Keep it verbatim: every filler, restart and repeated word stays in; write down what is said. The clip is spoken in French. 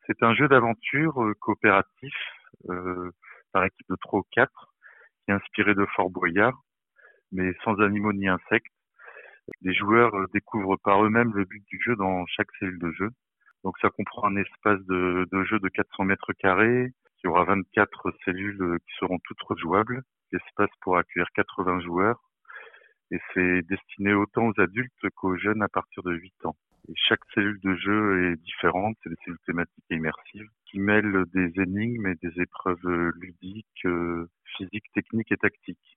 C'est un jeu d'aventure euh, coopératif euh, par équipe de trois ou quatre qui est inspiré de Fort Boyard, mais sans animaux ni insectes. Les joueurs euh, découvrent par eux-mêmes le but du jeu dans chaque cellule de jeu. Donc ça comprend un espace de, de jeu de quatre cents mètres carrés. Il y aura vingt-quatre cellules euh, qui seront toutes rejouables. L'espace pour accueillir quatre-vingts joueurs. Et c'est destiné autant aux adultes qu'aux jeunes à partir de huit ans. Et chaque cellule de jeu est différente, c'est des cellules thématiques et immersives qui mêlent des énigmes et des épreuves ludiques, euh, physiques, techniques et tactiques.